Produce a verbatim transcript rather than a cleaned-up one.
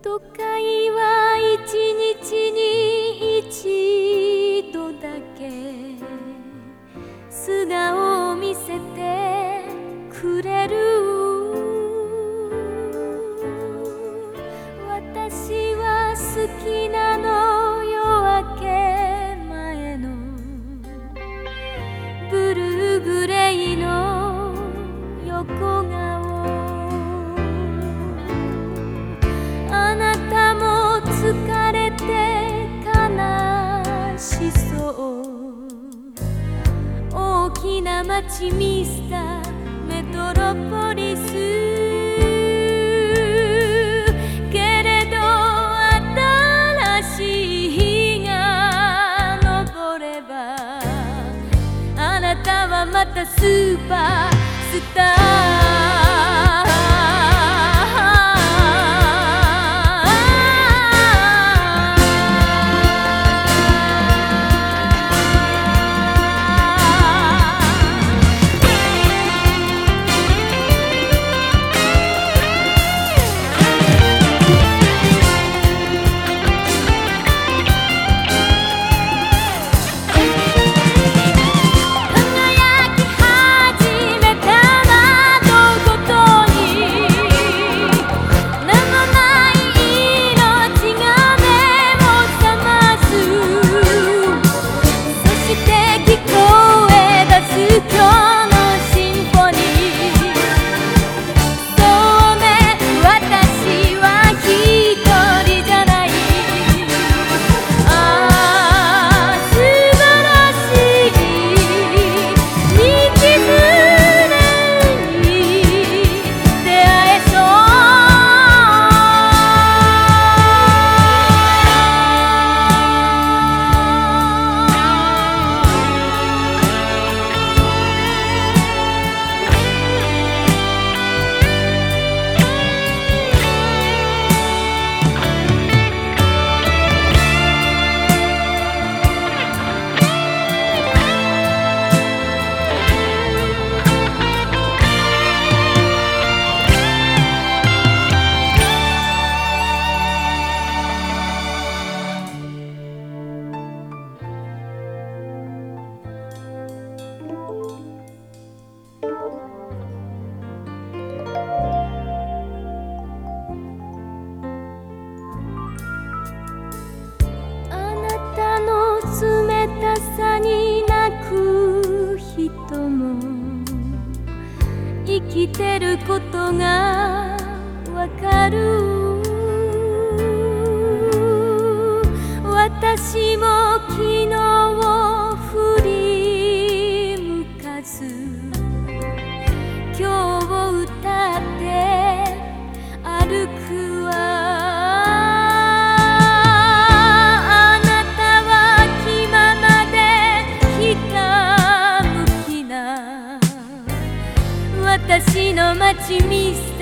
都会は一日に一度だけ素顔を見せてくれる。私は好きなの夜明け前のブルーグレイの横顔。あなたも疲れて悲しそう。大きな街ミスターメトロポリス。けれど新しい日が昇ればあなたはまたスーパースター。冷たさに泣く人も生きてることがわかる。私も昨日を振り向かず今日を歌って歩くわ。私の街ミス